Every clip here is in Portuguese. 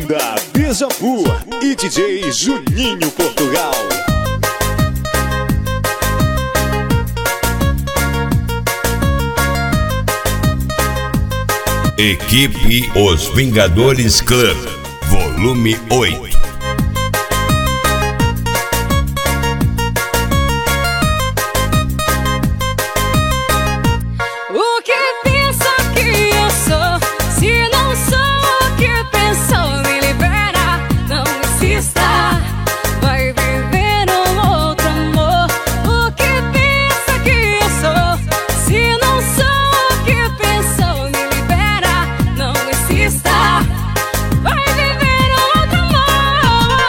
Banda Déjà Vu e DJ Juninho Portugal. Equipe Os Vingadores Club, volume 8. O que pensa que eu sou? Se não sou o que pensou, me libera, não insista. Vai viver um outro amor. O que pensa que eu sou? Se não sou o que pensou, me libera, não insista. Vai viver um outro amor.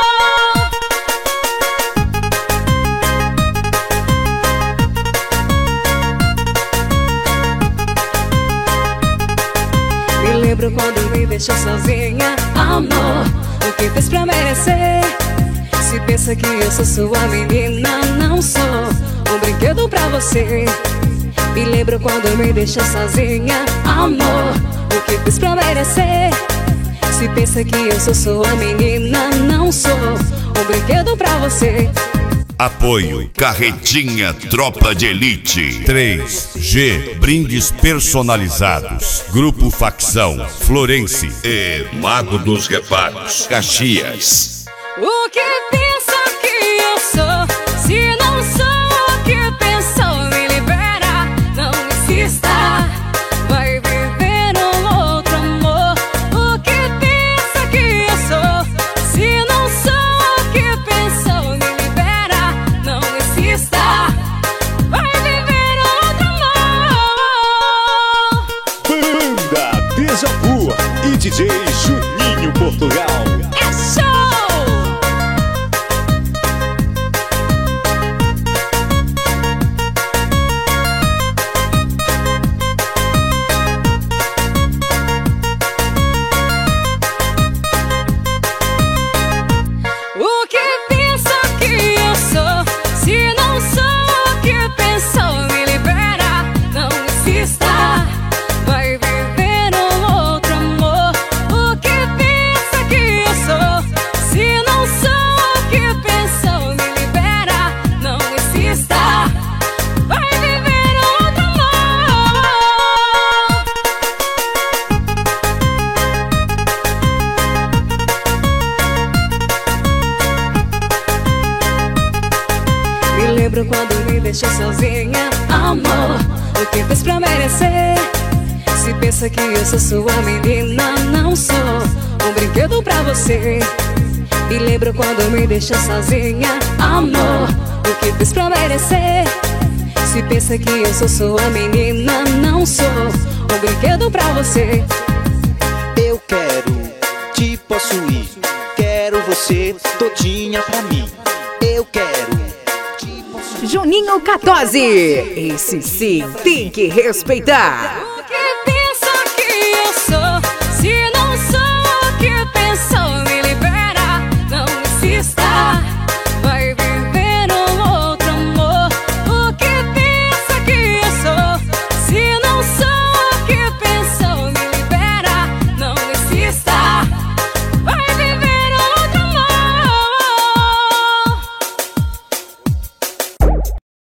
Me lembro quando me deixou sozinha, amor. O que fez pra merecer? Se pensa que eu sou sua menina, não sou um brinquedo pra você. Me lembro quando me deixou sozinha, amor. O que fez pra merecer? Se pensa que eu sou sua menina, não sou um brinquedo pra você. Apoio Carretinha Tropa de Elite 3G Brindes personalizados. Grupo Facção Florense e Mago dos Reparos Caxias. O que pensa que eu sou? Se não sou o que pensou, me libera, não insista. Vai viver um outro amor. O que pensa que eu sou? Se não sou o que pensou, me libera, não insista. Vai viver outro amor. Banda Déjà Vu e DJ Juninho Portugal. É show! O que pensa que eu sou? Se não sou o que pensou, me libera, não insista. Vai viver um outro amor. O que pensa que eu sou? Se não sou o que pensou, me libera, não insista. Vai viver outro amor. Me lembro quando me deixou sozinha, amor. O que fez pra merecer? Se pensa que eu sou sua menina, não sou um brinquedo pra você. Me lembro quando me deixou sozinha, amor. O que fez pra merecer? Se pensa que eu sou sua menina, não sou um brinquedo pra você. Eu quero te possuir, quero você todinha pra mim. Eu quero te possuir. Juninho 14. Esse sim tem que respeitar.